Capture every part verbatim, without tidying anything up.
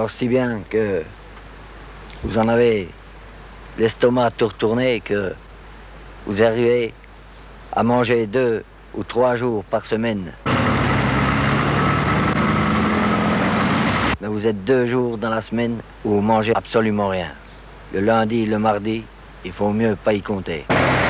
Alors si bien que vous en avez l'estomac tout retourné, que vous arrivez à manger deux ou trois jours par semaine. Mais vous êtes deux jours dans la semaine où vous mangez absolument rien. Le lundi, le mardi, il faut mieux pas y compter.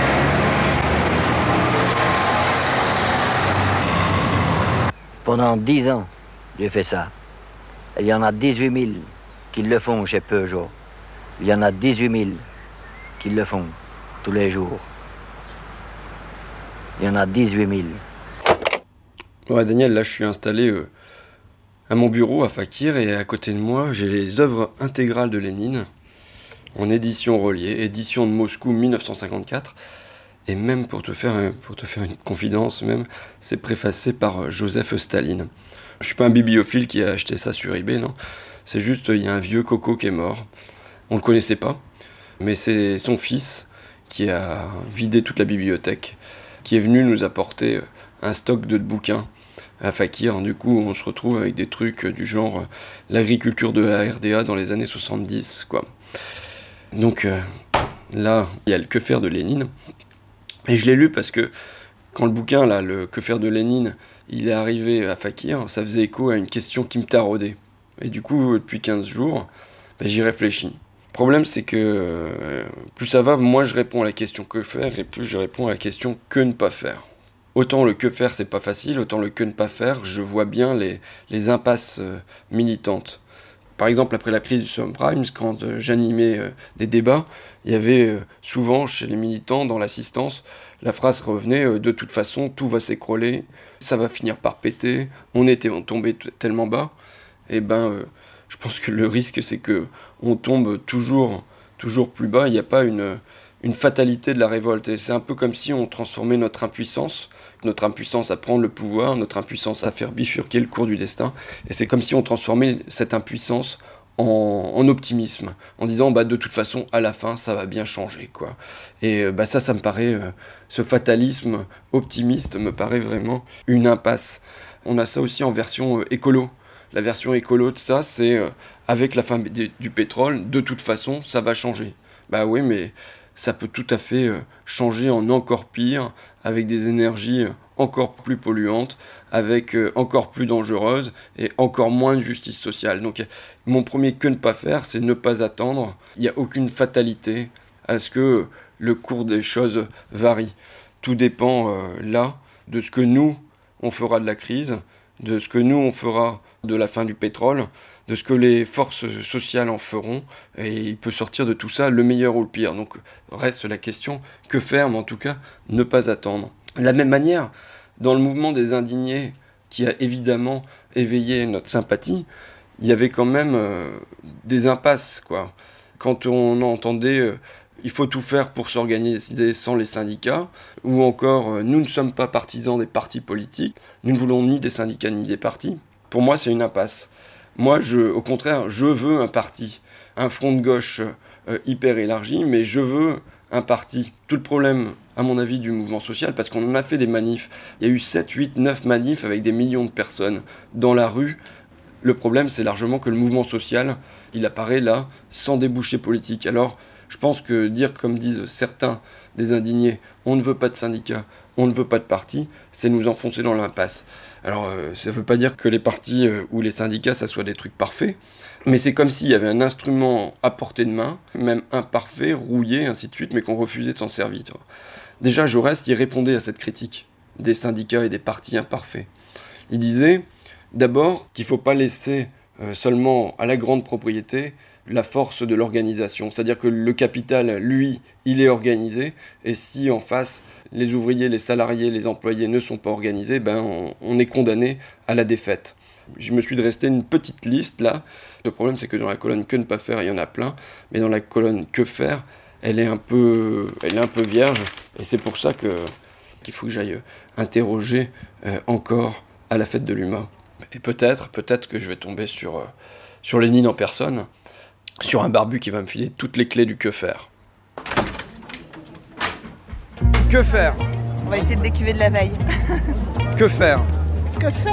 Pendant dix ans, j'ai fait ça. Il y en a dix-huit mille qui le font chez Peugeot. Il y en a dix-huit mille qui le font tous les jours. Il y en a dix-huit mille. Ouais, Daniel, là, je suis installé euh, à mon bureau à Fakir et à côté de moi, j'ai les œuvres intégrales de Lénine en édition reliée, édition de Moscou mille neuf cent cinquante-quatre. Et même pour te faire, pour te faire une confidence, même, c'est préfacé par Joseph Staline. Je suis pas un bibliophile qui a acheté ça sur eBay, non. C'est juste, il y a un vieux coco qui est mort. On le connaissait pas, mais c'est son fils qui a vidé toute la bibliothèque, qui est venu nous apporter un stock de bouquins à Fakir. Du coup, on se retrouve avec des trucs du genre euh, l'agriculture de la R D A dans les années soixante-dix, quoi. Donc euh, là, il y a le Que faire de Lénine. Et je l'ai lu parce que quand le bouquin, là, le Que faire de Lénine, il est arrivé à Fakir, ça faisait écho à une question qui me taraudait. Et du coup, depuis quinze jours, ben, j'y réfléchis. Le problème, c'est que euh, plus ça va, moins je réponds à la question que faire, et plus je réponds à la question que ne pas faire. Autant le que faire, c'est pas facile, autant le que ne pas faire, je vois bien les, les impasses euh, militantes. Par exemple, après la crise du subprime, quand euh, j'animais euh, des débats, il y avait euh, souvent chez les militants, dans l'assistance, la phrase revenait euh, « de toute façon, tout va s'écrouler, ça va finir par péter, on était tombé t- tellement bas ». Et ben, euh, je pense que le risque, c'est que on tombe toujours, toujours plus bas. Il n'y a pas une, une fatalité de la révolte. Et c'est un peu comme si on transformait notre impuissance, notre impuissance à prendre le pouvoir, notre impuissance à faire bifurquer le cours du destin. Et c'est comme si on transformait cette impuissance en, en optimisme, en disant bah, de toute façon, à la fin, ça va bien changer, quoi. Et bah, ça, ça me paraît, euh, ce fatalisme optimiste me paraît vraiment une impasse. On a ça aussi en version euh, écolo. La version écolo de ça, c'est euh, avec la fin du, du pétrole, de toute façon, ça va changer. Bah oui, mais ça peut tout à fait euh, changer en encore pire, avec des énergies euh, encore plus polluantes, avec euh, encore plus dangereuses et encore moins de justice sociale. Donc mon premier que ne pas faire, c'est ne pas attendre. Il n'y a aucune fatalité à ce que le cours des choses varie. Tout dépend euh, là de ce que nous, on fera de la crise, de ce que nous, on fera de la fin du pétrole, de ce que les forces sociales en feront, et il peut sortir de tout ça le meilleur ou le pire. Donc reste la question, que faire, mais en tout cas, ne pas attendre. De la même manière, dans le mouvement des indignés, qui a évidemment éveillé notre sympathie, il y avait quand même euh, des impasses, quoi. Quand on entendait euh, il faut tout faire pour s'organiser sans les syndicats, ou encore euh, nous ne sommes pas partisans des partis politiques, nous ne voulons ni des syndicats ni des partis. Pour moi, c'est une impasse. Moi, je, au contraire, je veux un parti, un front de gauche euh, hyper élargi, mais je veux un parti. Tout le problème, à mon avis, du mouvement social, parce qu'on en a fait des manifs, il y a eu sept, huit, neuf manifs avec des millions de personnes dans la rue. Le problème, c'est largement que le mouvement social, il apparaît là, sans débouché politique. Alors, je pense que dire, comme disent certains des indignés, on ne veut pas de syndicats, on ne veut pas de partis, c'est nous enfoncer dans l'impasse. Alors, euh, ça ne veut pas dire que les partis euh, ou les syndicats, ça soit des trucs parfaits, mais c'est comme s'il y avait un instrument à portée de main, même imparfait, rouillé, ainsi de suite, mais qu'on refusait de s'en servir. Déjà, Jaurès, il répondait à cette critique des syndicats et des partis imparfaits. Il disait, d'abord, qu'il ne faut pas laisser euh, seulement à la grande propriété la force de l'organisation. C'est-à-dire que le capital, lui, il est organisé, et si en face, les ouvriers, les salariés, les employés ne sont pas organisés, ben on, on est condamné à la défaite. Je me suis resté une petite liste là. Le problème, c'est que dans la colonne que ne pas faire, il y en a plein, mais dans la colonne que faire, elle est un peu, elle est un peu vierge, et c'est pour ça que, qu'il faut que j'aille interroger euh, encore à la fête de l'U M A. Et peut-être, peut-être que je vais tomber sur, euh, sur Lénine en personne, sur un barbu qui va me filer toutes les clés du que faire. Que faire ? On va essayer de décuver de la veille. Que faire ? Que faire ?